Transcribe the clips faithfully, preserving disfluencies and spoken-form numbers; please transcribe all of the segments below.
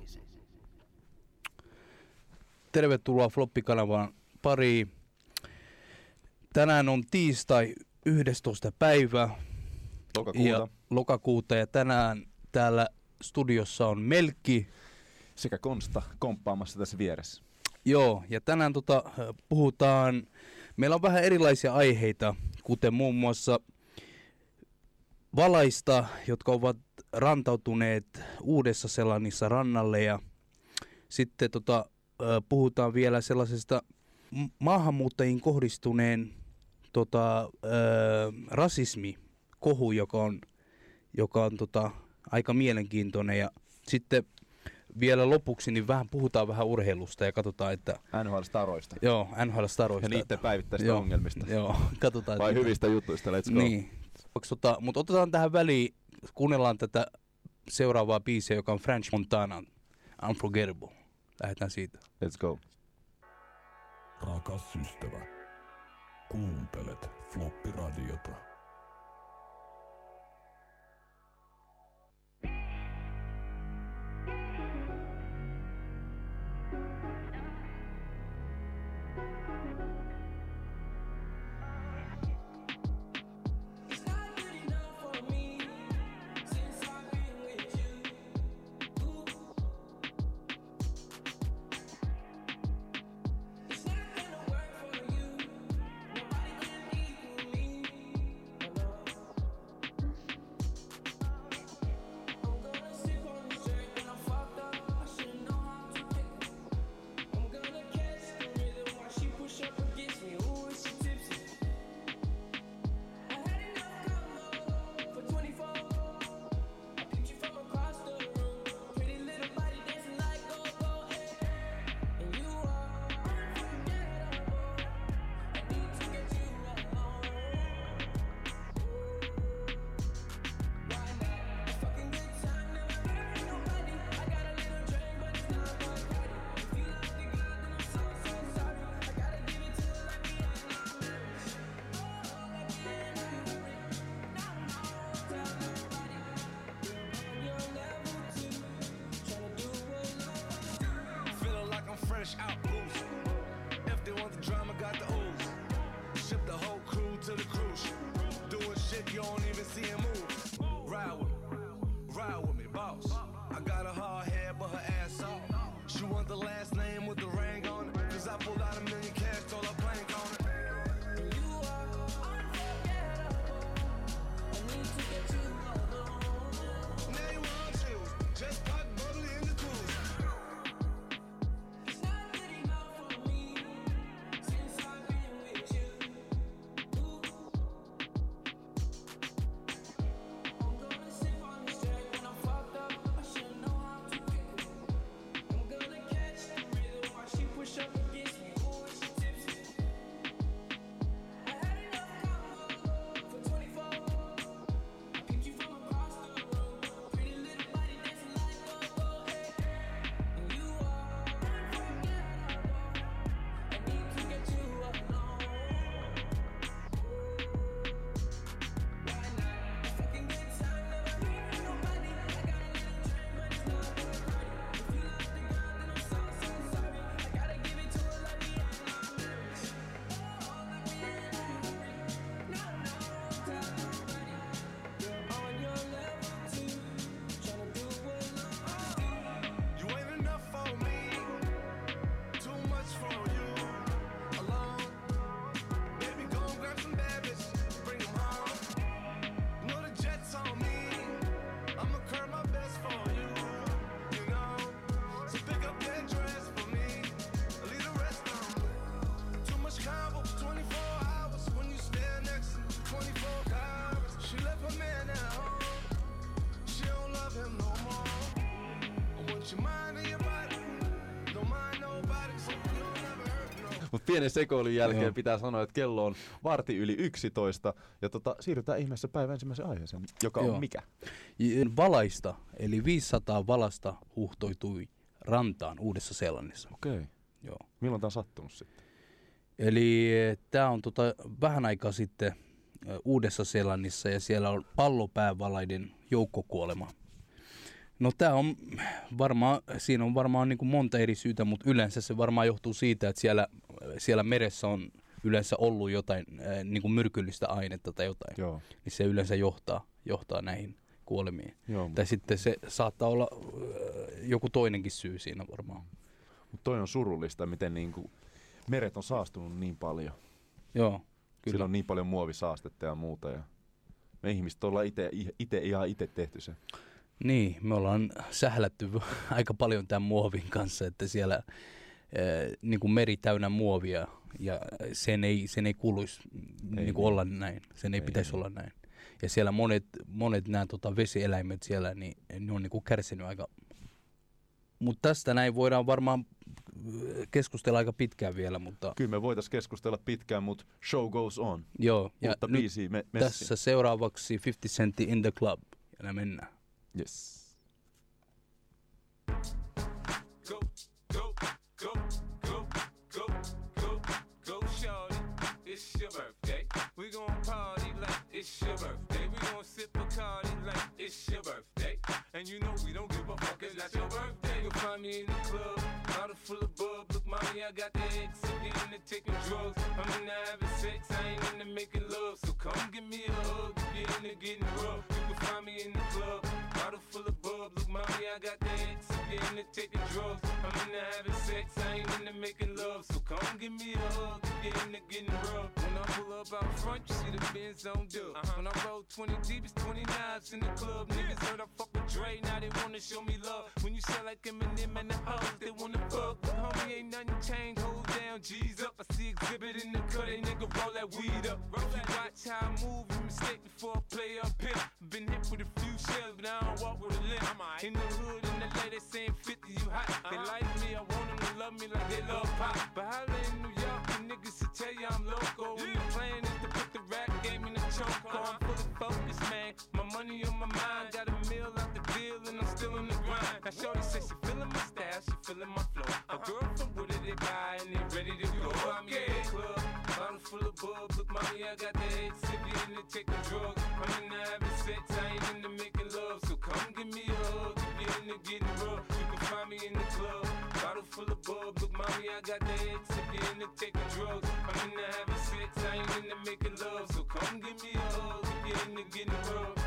Tervetuloa Floppi-kanavan pariin. Tänään on tiistai yhdestoista päivä lokakuuta. Ja, lokakuuta ja tänään täällä studiossa on Melkki sekä Konsta komppaamassa tässä vieressä. Joo, ja tänään tota, puhutaan, meillä on vähän erilaisia aiheita, kuten muun muassa valaista, jotka ovat rantautuneet Uudessa-Seelannissa rannalle, ja sitten tota, puhutaan vielä sellaisesta maahanmuuttajiin kohdistuneen tota, äh, rasismikohu, joka on, joka on tota, aika mielenkiintoinen, ja sitten vielä lopuksi niin vähän puhutaan vähän urheilusta ja katsotaan, että N H L-staroista. Joo, N H L-staroista. Ja niiden päivittäisistä joo, ongelmista. Joo, katsotaan. Vai hyvistä jutuista, let's go. Niin. Tota, mutta otetaan tähän väliin, kuunnellaan tätä seuraavaa biisiä, joka on French Montana, Unforgettable. Lähdetään siitä. Let's go. Rakas ystävä, kuuntelet Floppi-radiota. Out loose. If they want the drama, got the ooze. Ship the whole crew to the cruise. Doing shit you don't even see him move. Ride with me, ride with me, boss. I got a hard head, but her ass off. She want the last name with the ring on it. Cause I pulled out a million cash, told her blank on it. You are unforgettable. I need to get you alone. Now you want chills, just pop bubbly in the cruise. Mutta pienen sekoilun jälkeen Joo. pitää sanoa, että kello on varti yli yksitoista. Ja tota, siirrytään ihmeessä päivän ensimmäisen aiheeseen, joka Joo. on mikä? Valaista, eli viisisataa valasta huuhtoitui rantaan Uudessa-Seelannissa. Okei. Okay. Joo. Milloin tämä on sattunut sitten? Eli tämä on tota, vähän aikaa sitten Uudessa-Seelannissa ja siellä on pallopäävalaiden joukkokuolema. No tää on varmaan, siinä on varmaan niin kuin monta eri syytä, mutta yleensä se varmaan johtuu siitä, että siellä, siellä meressä on yleensä ollut jotain äh, niin kuin myrkyllistä ainetta tai jotain. Joo. Niin se yleensä johtaa, johtaa näihin kuolemiin. Joo, tai sitten se saattaa olla äh, joku toinenkin syy siinä varmaan. Mutta toi on surullista, miten niinku meret on saastunut niin paljon. Joo, kyllä. Sillä on niin paljon muovisaastetta ja muuta. Ja me ihmiset ollaan ite, ite, ihan itse tehty se. Niin, me ollaan sählätty aika paljon tämän muovin kanssa, että siellä äh, niin kuin meri täynnä muovia ja sen ei, sen ei kuuluisi niin kuin olla näin, sen ei, ei pitäisi ei. olla näin. Ja siellä monet, monet nämä tota, vesieläimet siellä, niin ne on niin kuin kärsinyt aika. Mutta tästä näin voidaan varmaan keskustella aika pitkään vielä. Mutta kyllä me voitaisiin keskustella pitkään, mutta show goes on. Joo, ja Uutta biisiä me, tässä seuraavaksi fifty Cent in the Club, ja mennään. Yes. Go, go, go, go, go, go, go, shorty. It's your birthday. We gon' party like it's your birthday. We gon' sip Bacardi like it's your birthday. And you know we don't give a fuck, it's not your birthday. You'll find me in the club, bottle full of bub. Look, mommy, I got the X, I'm getting into taking drugs. I'm into having sex, I ain't into making love. So come give me a hug, get into getting rough. You can find me in the club, bottle full of bub. Look, mommy, I got the X, I'm getting into taking drugs. I'm into having sex, I ain't into making love. So come give me a hug, get into getting rough. When I pull up out front, you see the Benz on dub. Uh-huh. When I roll twenty deep, it's twenty knives in the club. Niggas heard I fuck with Dre, now they wanna show me love. When you sell like Eminem and the hoes, they wanna fuck. But homie, ain't nothing changed, hold down, G's up. I see exhibit in the cut, they nigga roll that weed up. If you watch how I move, you mistake before I play up pimp. Been hit with a few shells, but I don't walk with a limp. In the hood, in the lady saying fifty, you hot. They like me, I want them to love me like they love pop. But holla in New York, the niggas to tell you I'm loco. And the plan is to put the rap game in the choke. I'm fully focused, man. My money on my mind, got a meal out the deal, and I'm still in the grind. Now shorty says she feeling my style, she feeling my flow. A girl from Wooded, they buy and they ready to go. I'm in the club, bottle full of bub. Look, mommy, I got the X, if you into taking drugs. I'm into having sex, I ain't into making love. So come give me a hug, if you into getting rough. You can find me in the club, bottle full of bub. Look, mommy, I got the X, if you into taking drugs. I'm into having sex, I ain't into making love. So come give me a hug, if you into getting rough.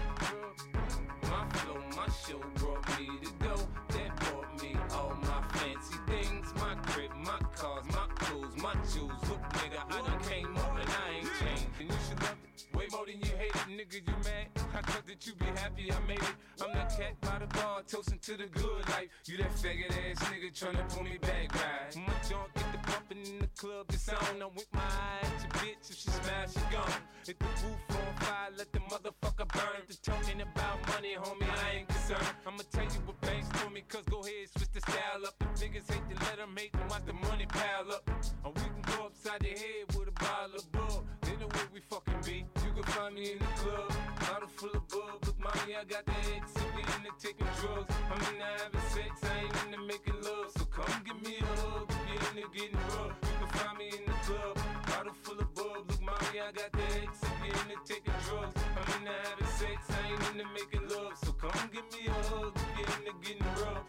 My flow, my show brought me to go. That brought me all my fancy things. My crib, my cars, my clothes, my jewels. Look, nigga, I done came up and I ain't changed. And you should love it way more than you hate it. Nigga, you mad? I thought that you be happy I made it. I'm that cat by the bar, toasting to the good life. You that faggot ass nigga tryna pull me back, right? My junk get the bumpin' in the club, it's on. I'm with my eye at your bitch, if she smash, she gone. Hit the roof on fire, let the motherfucker burn. The talking about money, homie, I ain't concerned. I'ma tell you what banks told me, cause go ahead, switch the style up. The niggas hate to let them hate them, watch the money pile up. Or we can go upside the head with a bottle of bug. They know where we fucking be. You can find me in the club, bottle full of bub. Look, mommy, I got the X, if we into taking drugs. I'm into having sex, I ain't into making love. So come give me a hug, if you're into getting rough. You can find me in the club, bottle full of bub. Look, mommy, I got the X, if you're into taking drugs. I'm into having sex, I ain't into making love. So come give me a hug, if you're into getting rough.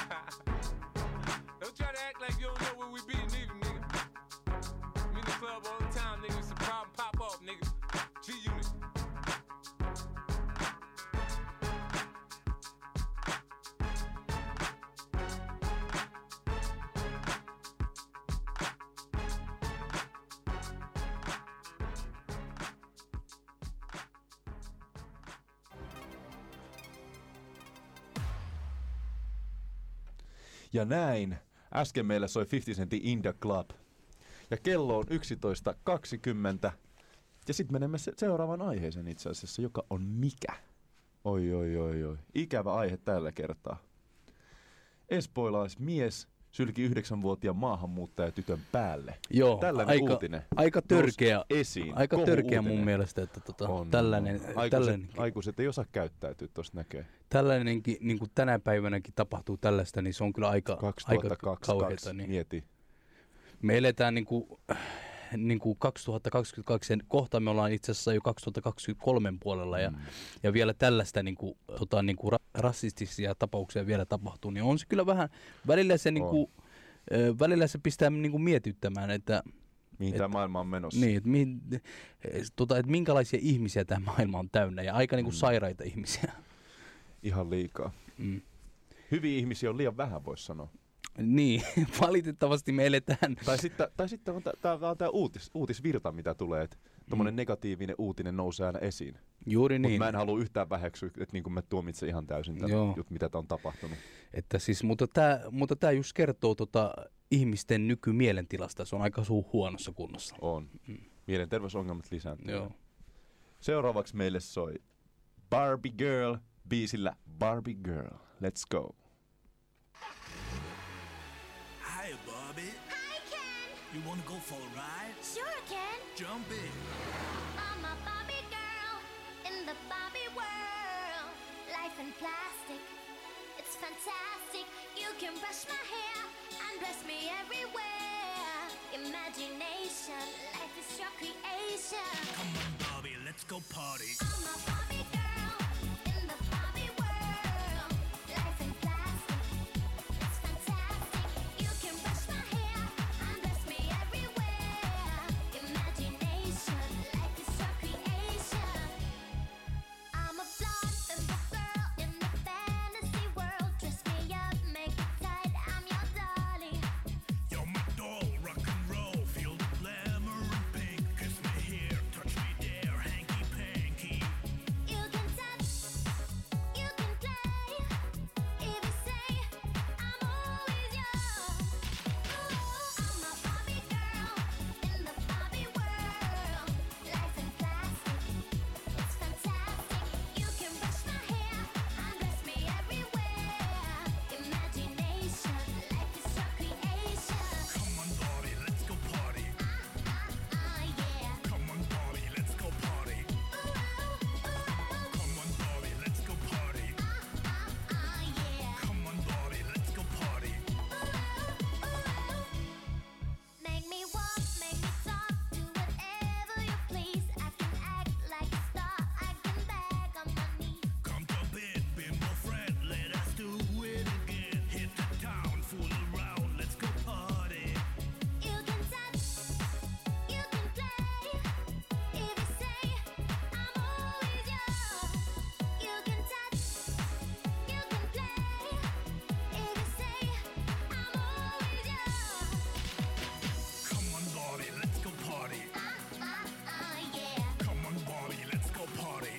Don't try to act like you don't know where we be, nigga, nigga. I'm in the club all the time, nigga. It's a problem, pop off, nigga. G-Unit. Ja näin. Äsken meillä soi fifty Centin In the Club. Ja kello on yksitoista kaksikymmentä. Ja sitten menemme se- seuraavaan aiheeseen itse asiassa, joka on mikä? Oi, oi, oi, oi. Ikävä aihe tällä kertaa. Espoolaismies sylki yhdeksänvuotiaan maahanmuuttajatytön päälle. Joo, Tällainen aika, uutinen aika törkeä, esiin. aika törkeä mun Kohu-uutinen. mielestä, että tota, On, tällainen, on. Aikuiset, tällainenkin, aikuiset ei osaa käyttäytyä, tuossa näkee. tällainenkin niin kuin tänä päivänäkin tapahtuu tällaista, niin se on kyllä aika, aika kaksituhattakaksikymmentäkaksi, kauheata. Niin. mieti. Me eletään niin kuin, niin kuin kaksituhattakaksikymmentäkaksi, kohta me ollaan itse asiassa jo kaksituhattakaksikymmentäkolme puolella ja, mm. ja vielä tällaista niin kuin, tota, niin kuin ra- rasistisia tapauksia vielä tapahtuu, niin on se kyllä vähän, välillä se, niin kuin, äh, välillä se pistää niin kuin mietittämään, että mihin tämä maailma on menossa. Niin, että, mihin, tota, että minkälaisia ihmisiä tämä maailma on täynnä ja aika niin kuin mm. sairaita ihmisiä. Ihan liikaa. Mm. Hyviä ihmisiä on liian vähän, voisi sanoa. Niin, valitettavasti me eletään. Tai sitten, tai sitten on tämä uutis, uutisvirta, mitä tulee, että tuommoinen mm. negatiivinen uutinen nousee aina esiin. Juuri Mut niin. mä en halua yhtään väheksyä, että niin mä tuomitsen ihan täysin tämän, jut, mitä on tapahtunut. Että siis, mutta tämä mutta tää just kertoo tota ihmisten nykymielentilasta. Se on aika suu huonossa kunnossa. On. Mm. Mielenterveysongelmat lisääntyy. Joo. Seuraavaksi meille soi Barbie Girl biisillä Barbie Girl. Let's go. Hi, Barbie. Hi, Ken. You wanna go for a ride? Sure, Ken. Jump in. I'm a Barbie girl in the Barbie world. Life in plastic, it's fantastic. You can brush my hair and dress me everywhere. Imagination, life is your creation. Come on, Barbie, let's go party. I'm a Barbie girl in the Barbie world. Life in plastic, it's fantastic. You can brush my hair and dress me everywhere. Imagination, life is your creation. I'm a blonde little girl in the fantasy world. Dress me up, make it tight, I'm your darling. You're my doll, rock and roll. Feel the glamour and pink. Kiss me here, touch me there, hanky panky. You can touch, you can play. If you say I'm always yours. Ooh, I'm a Barbie girl in the Barbie world. Life in plastic, it's fantastic. You can brush my hair and dress me everywhere. Imagination, life is your creation. Come on, Barbie, let's go party. Ah, ah, ah, yeah. Come on, Barbie, let's go party. Ooh, ooh, Come on, Barbie, let's go party. ah, ah, ah, yeah. Come on, Barbie, let's go party. Make me walk, make me talk, do whatever you please. I can act like a star, I can beg on my knees. Come to bed, be my friend, let us do it again. Hit the town, fool around, let's go party. You can touch, you can play. If you say I'm always yours. You can touch, you can play. If you say I'm always yours. Come on, Barbie, let's go party. Ah, ah, ah, yeah. Come on, Barbie, let's go party.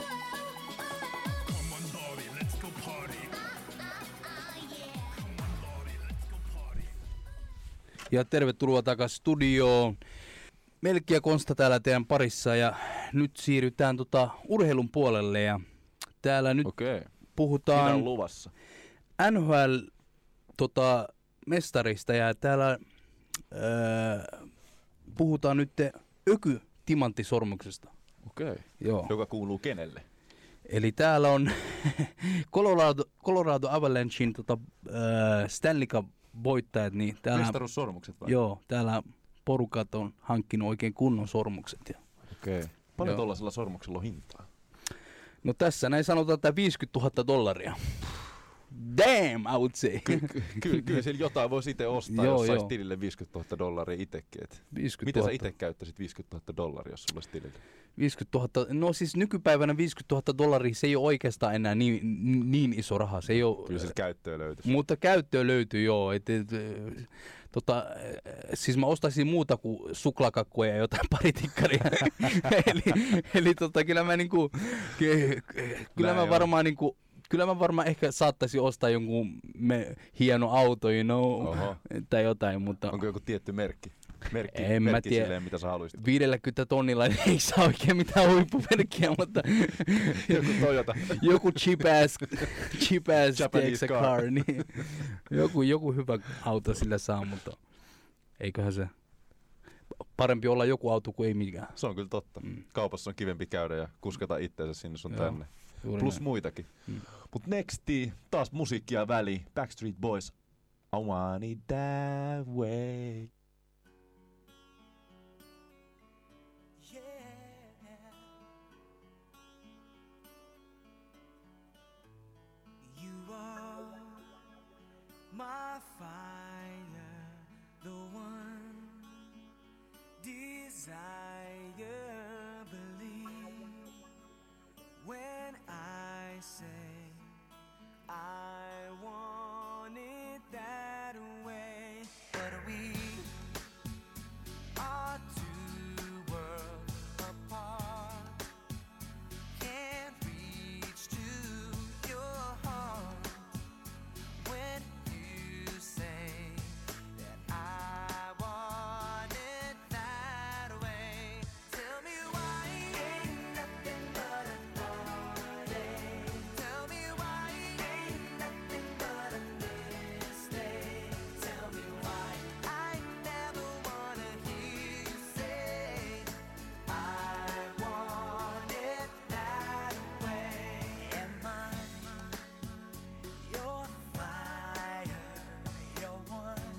Come on, Barbie, let's go party. Ah, yeah. Come on, Barbie, let's go party. Ja tervetuloa takaisin studioon. Melkki ja Konsta täällä teidän parissa ja nyt siirrytään tota urheilun puolelle ja täällä nyt Okei. Okay. Mitä puhutaan on luvassa? N H L tota, mestarista ja täällä öö, puhutaan nyt Öky timanttisormuksesta. Okei. Okay. Joo. Joka kuuluu kenelle? Eli täällä on Colorado, Colorado Avalanchein tota, öö, Stanley Cup voittajat, niin täällä, Mestaruussormukset vai? joo, täällä porukat on hankkinut oikein kunnon sormukset. Ja, Okei. Okay. Paljon Joo. tuollaisella sormuksella on hintaa? no tässä näin sanotaan, että viisikymmentätuhatta dollaria. Damn, I would say. Ky- ky- ky- kyllä siellä jotain voisi itse ostaa, Joo, jos sais joo. tilille viisikymmentätuhatta dollaria itsekin. Miten sä viisikymmentätuhatta. itse käyttäisit viisikymmentätuhatta dollaria, jos sulla olisi tilille? viisikymmentätuhatta. No siis nykypäivänä viisikymmentätuhatta dollaria, se ei ole oikeastaan enää niin, niin iso raha. Se ei ole, Kyllä sillä käyttöä löytyisi. mutta käyttöä löytyy, joo. Et, et, tota, siis mä ostaisin muuta kuin suklaakakkuja ja jotain pari tikkaria. eli eli tota, kyllä mä, niinku, ky- kyllä Näin mä on. varmaan niinku, kyllä mä varmaan ehkä saattaisin ostaa jonkun me, hieno auto, you know, Oho. tai jotain, mutta Onko joku tietty merkki? Merkki, En mä merkki tiedä. silleen, mitä sä haluaisit. viidelläkymmenellä tonnilla ei saa oikein mitään huippumerkkiä, mutta Joku Toyota. joku cheap ass, cheap ass Japanese car. car. car niin. joku, joku hyvä auto sillä saa, mutta eiköhän se parempi olla joku auto kuin ei mikään. Se on kyllä totta. Mm. Kaupassa on kivempi käydä ja kuskata itteensä sinne sun Joo, tänne. juuri Plus näin. muitakin. Mm. Mut nexti, taas musiikkia väliin. Backstreet Boys. I want it that way. my fire, the one desire, believe when I say I want it that way. But we are two worlds apart, can't reach to your heart when you say that I want it that way. Tell me why ain't nothing but a heartache. Tell me why ain't nothing but a mistake. Tell me why I never wanna hear you say I want it that way. Am I your fire, your one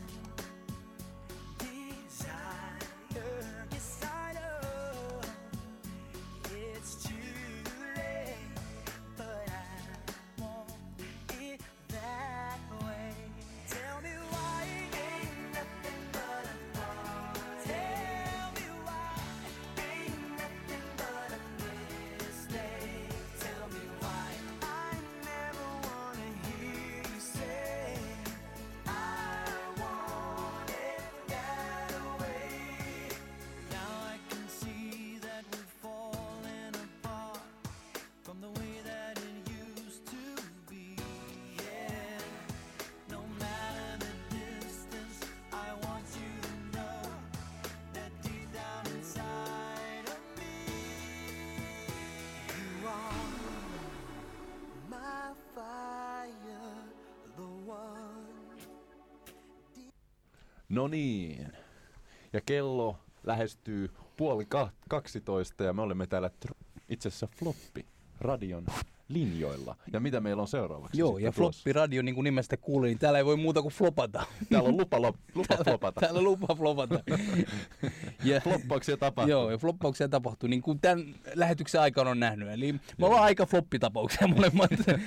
desire? Yes, I know it's too late, but I want it that way. Tell me why ain't nothing but a heartache. Tell me why ain't nothing but a mistake. Tell me why I never wanna hear you say I want it that way. Now I can see that we're falling apart from the way that it used to be. Yeah, no matter the distance, I want you to know that deep down inside of me, you are my fire, the one. No niin. Ja kello lähestyy puoli ka- kaksitoista ja me olemme täällä tr- itse asiassa Floppi radion linjoilla. Ja mitä meillä on seuraavaksi? Joo, sitten ja tulossa? Floppi Radio, niin kuin nimestä kuulin, niin täällä ei voi muuta kuin flopata. Täällä on lupa, lop- lupa flopata. Täällä lupa flopata. ja, Floppauksia tapahtuu. Joo, ja floppauksia tapahtuu, niin kuin tämän lähetyksen aikana on nähnyt. Eli me ollaan aika floppitapauksia molemmat.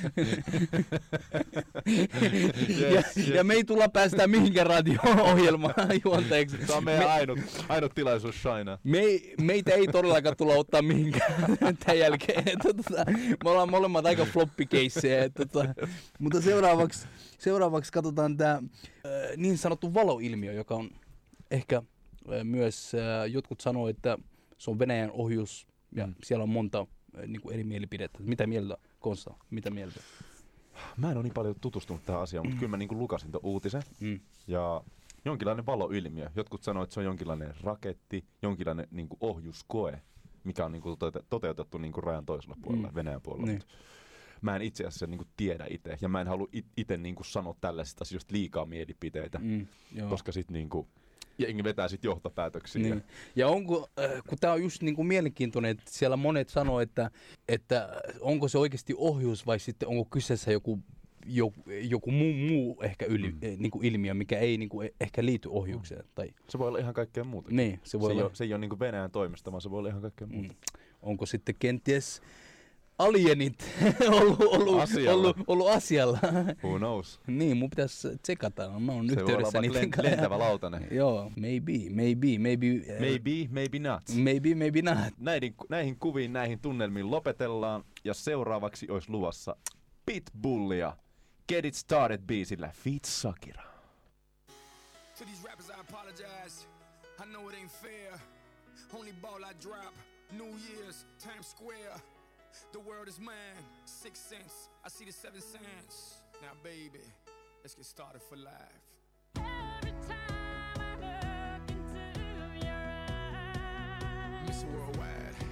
ja, Yes, yes. ja me ei tulla päästään mihinkään radio-ohjelmaan juonteeksi. Tämä on meidän ainut, ainut tilaisuus shinaa. Me ei, meitä ei todellakaan tulla ottaa mihinkään tämän jälkeen. Tota, me ollaan molemmat aika floppikeissejä. Tota, mutta seuraavaksi, seuraavaksi katsotaan tämä niin sanottu valoilmiö, joka on ehkä äh, myös, äh, jotkut sanoo, että se on Venäjän ohjus ja Mm. siellä on monta äh, niin kuin eri mielipidettä. Mitä mieltä, Konsta? Mitä mieltä? Mä en ole niin paljon tutustunut tähän asiaan, mutta kyllä mä niin lukasin tuon uutisen. Mm. Ja jonkinlainen valoilmiö. Jotkut sanoo, että se on jonkinlainen raketti, jonkinlainen niin kuin ohjuskoe, mikä on niin kuin tote- toteutettu niin kuin rajan toisella puolella, Mm. Venäjän puolella. Niin. Mut mä en itse asiassa niin kuin tiedä itse, ja mä en halua itse niin kuin sanoa tällaisista asioista liikaa mielipiteitä, Mm, joo. koska sit niin kuin jengi vetää sit johtopäätöksiä. Niin. Ja onko, äh, kun tämä on just niin kuin mielenkiintoinen, että siellä monet sanoo, että, että onko se oikeasti ohjus vai sitten onko kyseessä joku, joku, joku muu, muu ehkä yli, Mm. eh, niin kuin ilmiö, mikä ei niin kuin ehkä liity ohjukseen. Tai, Se voi olla ihan kaikkea muuta. niin, se voi se, ei olla, ole, se ei ole niin kuin Venäjän toimesta, vaan se voi olla ihan kaikkea muuta. mm, onko sitten kenties alienit ollut, ollut, Asialla. ollut, ollut asialla. Who knows? Niin, mun pitäisi tsekata. Mä oon Se voi olla yhteydessä vaikka niiden len- kanssa. lentävä lautanen. Joo, maybe, maybe, maybe. eh, Maybe, maybe not. Maybe, maybe not. Näihin, näihin kuviin, näihin tunnelmiin lopetellaan. Ja seuraavaksi olisi luvassa Pitbullia. Get It Started biisillä Feat Shakira. To these rappers, I apologize. I know it ain't fair. Only ball I drop. New Year's, Times Square. The world is mine. Six cents. I see the seven cents. Now, baby, let's get started for life. Every time I look into your eyes, Miss Worldwide.